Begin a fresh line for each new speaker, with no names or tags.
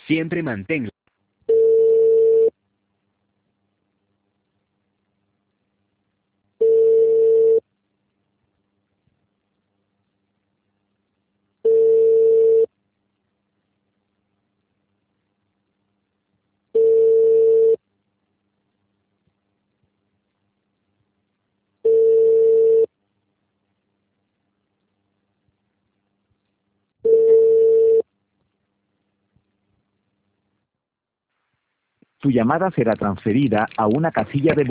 Siempre manténla.
Tu llamada será transferida a una casilla de